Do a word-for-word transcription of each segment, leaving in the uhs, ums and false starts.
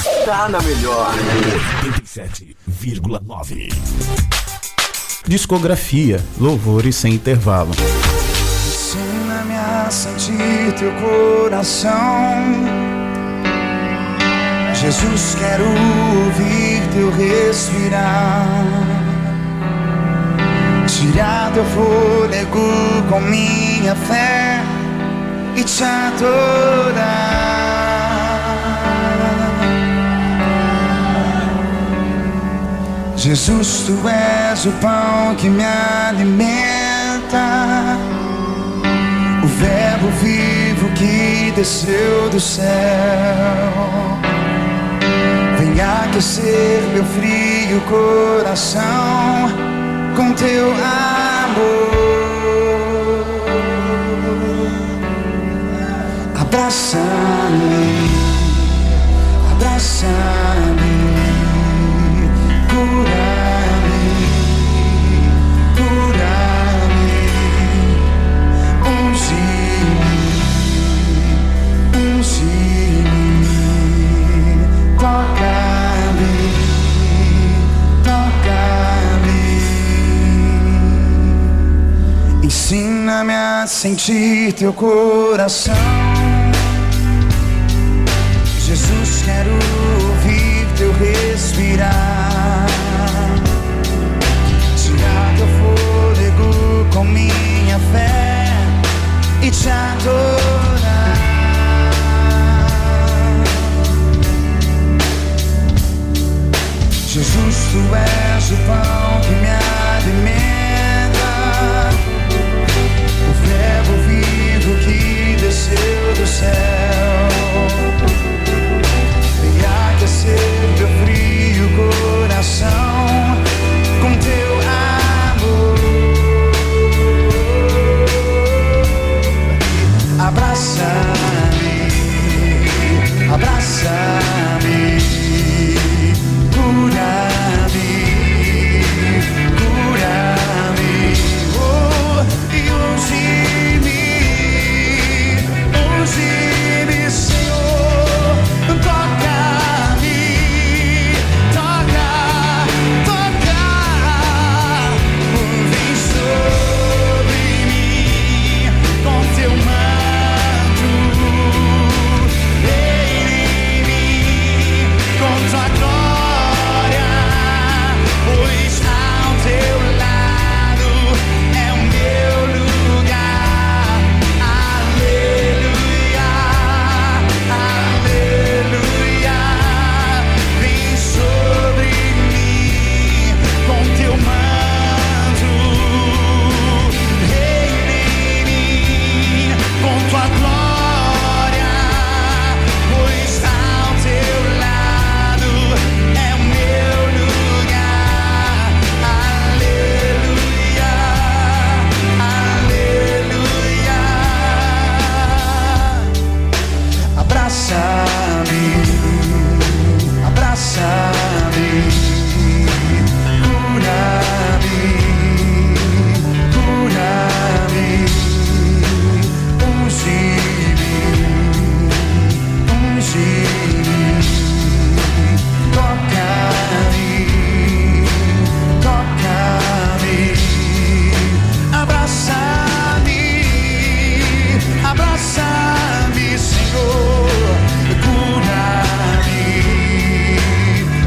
Está na melhor. oitenta e sete vírgula nove. Discografia, louvores sem intervalo. Ensina-me a sentir teu coração. Jesus, quero ouvir teu respirar. Tirar teu fôlego com minha fé e te adorar. Jesus, tu és o pão que me alimenta, o verbo vivo que desceu do céu. Vem aquecer meu frio coração com teu amor. Abraça-me, abraça-me, cura-me, cura-me, unge-me, unge-me, toca-me, toca-me. Ensina-me a sentir teu coração. Jesus, quero ouvir teu respirar. Tirar teu fôlego com minha fé e te adorar. Jesus, tu és o pão que me alimenta, o verbo vivo que desceu do céu. Aquecer meu frio coração com teu amor. Abraça-me, abraça-me, cura-me, cura-me, oh, e unge-me, unge-me, Senhor, toca. Abraça-me, Senhor, cura-me,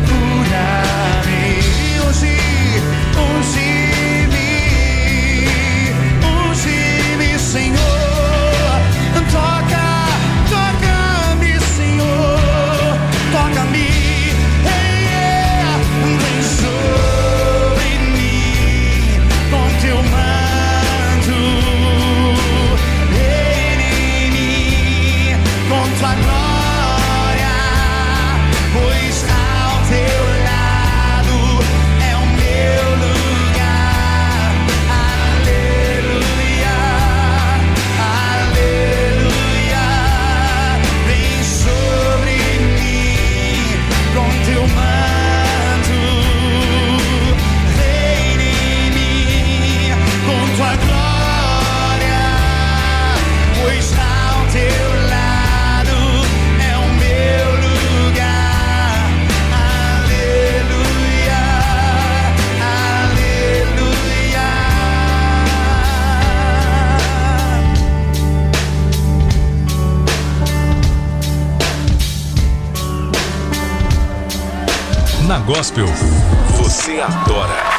Na Gospel, você adora.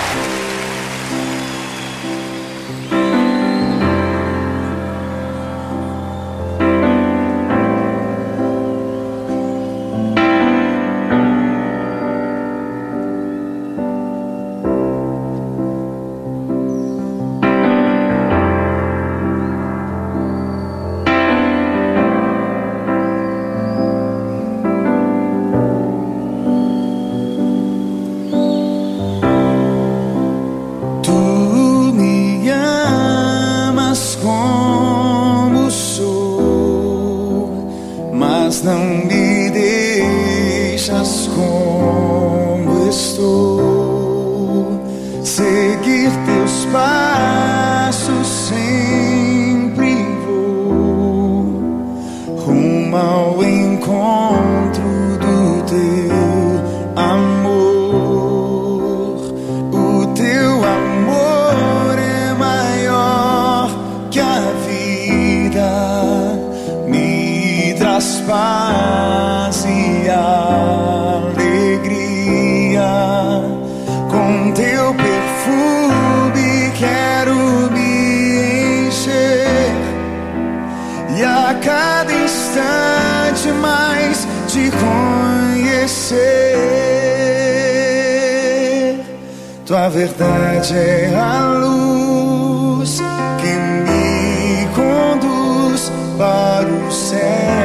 Tua verdade é a luz que me conduz para o céu.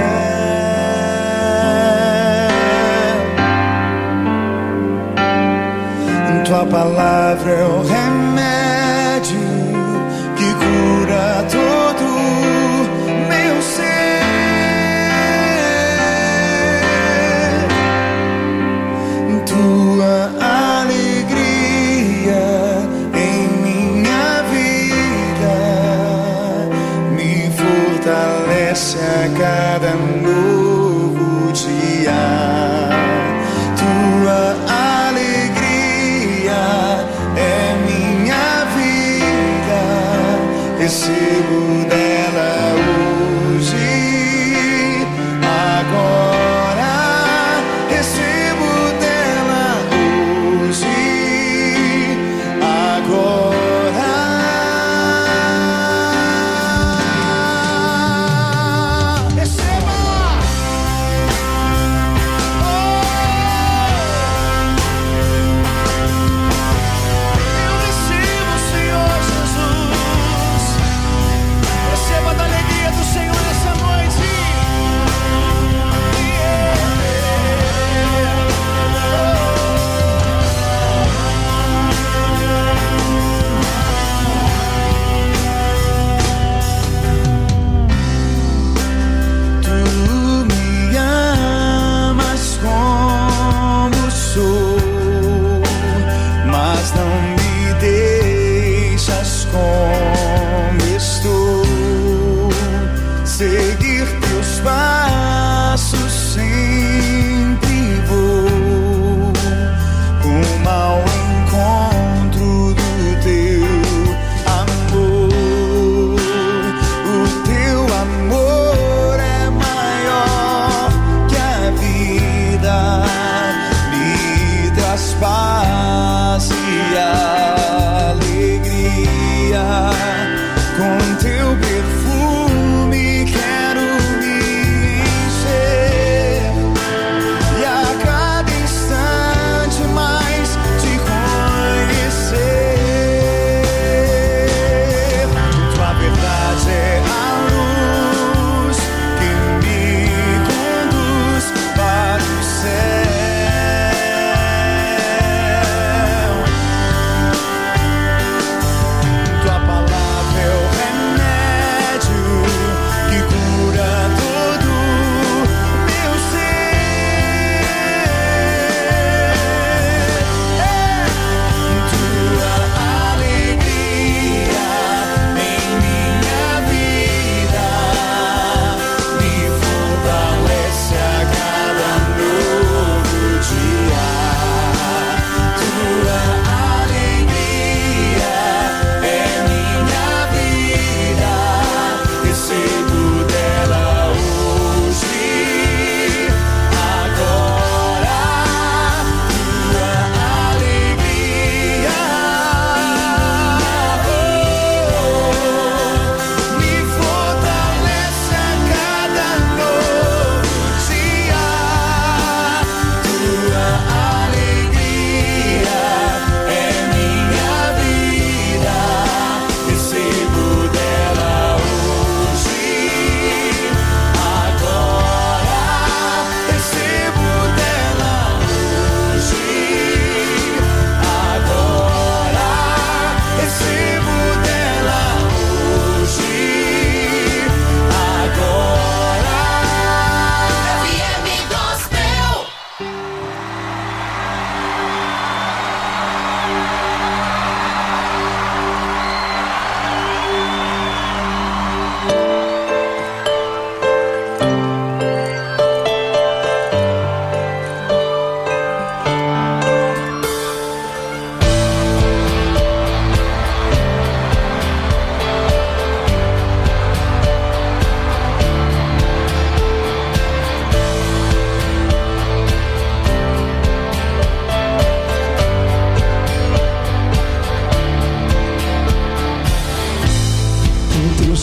Tua palavra é o remédio que cura todo meu ser. Tua alegria em minha vida me fortalece a cada novo dia. Tua alegria é minha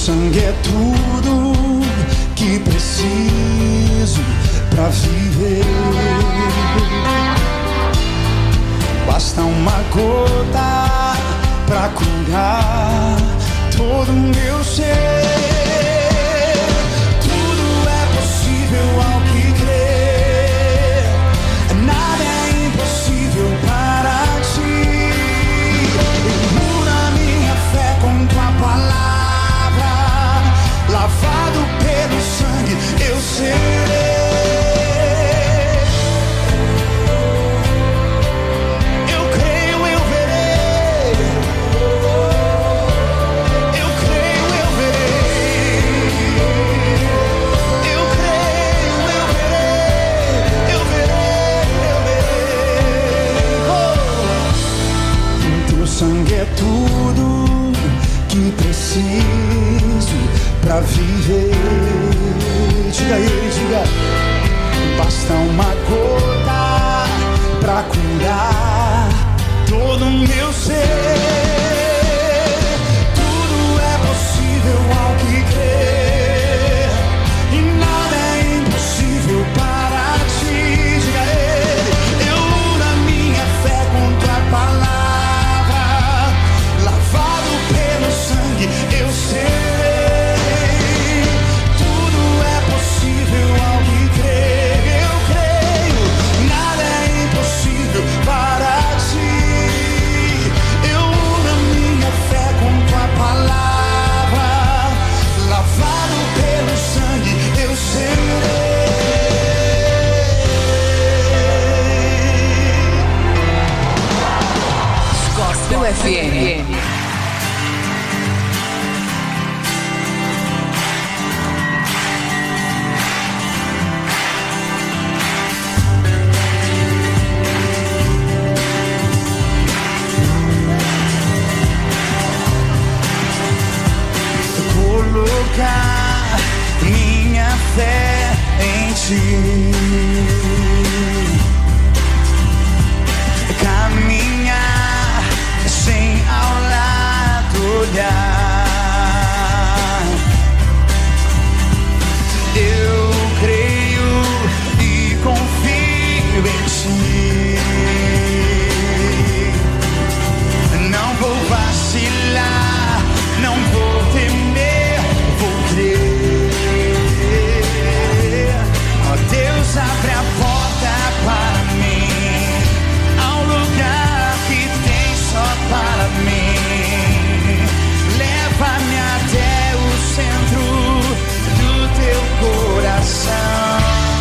sangue é tudo que preciso pra viver. Basta uma gota pra curar todo o meu ser. Tudo é possível ao que crer. Nada é impossível para ti. Imuna minha fé com tua palavra. Lavado pelo sangue eu serei. Sangue é tudo que preciso pra viver. Diga aí, diga. Basta uma gota pra curar todo o meu ser. Tudo é possível ao que crer. E nada é impossível para ti. Diga ele. Eu uno a minha fé com tua palavra. Eu sei, tudo é possível ao que crer. Eu creio, nada é impossível para ti. Eu uno a minha fé com tua palavra. Lavado pelo sangue, eu serei. Gospel F M. Minha fé em ti, caminhar sem ao lado olhar. Eu creio e confio em ti. Não vou vacilar, não vou temer, vou crer. Ó Deus, abre a porta para mim, ao lugar que tem só para mim. Leva-me até o centro do teu coração.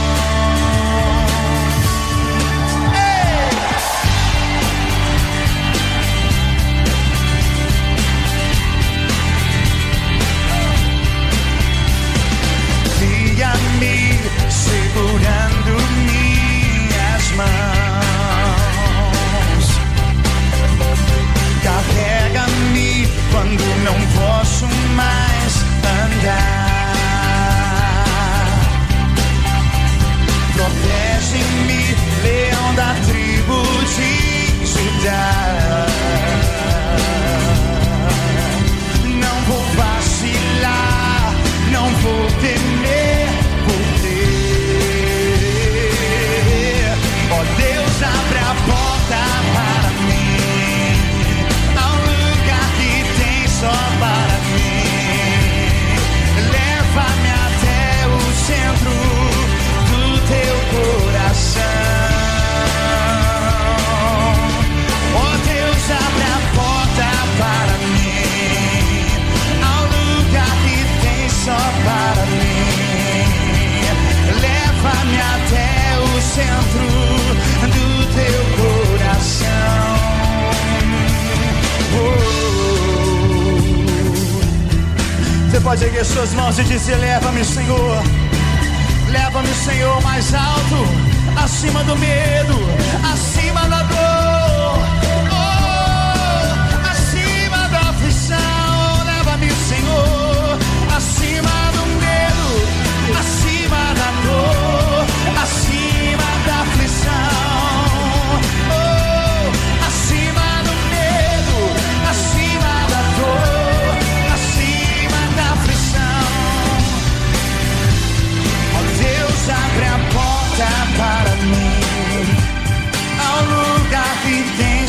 Me segurando minhas mãos, carrega-me quando não posso mais andar. Protege-me, leão da tribo de Judá. Não vou vacilar, não vou temer. Ó Deus, abre a porta para mim, ao lugar que tem só para mim. Leva-me até o centro do teu coração. Ó Deus, abre a porta para mim, ao lugar que tem só para mim. Leva-me até o centro do teu coração. Oh. Você pode erguer suas mãos e dizer: leva-me, Senhor. Leva-me, Senhor, mais alto, acima do medo, acima da dor, oh, acima da aflição. Leva-me, Senhor, acima do medo, acima da dor, acima da aflição, oh, acima do medo, acima da dor, acima da aflição.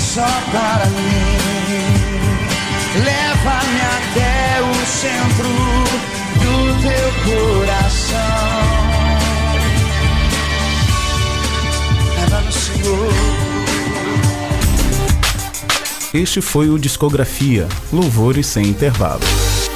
só para mim. Leva-me até o centro do teu coração. Leva-me, Senhor. Este foi o Discografia, Louvores Sem Intervalo.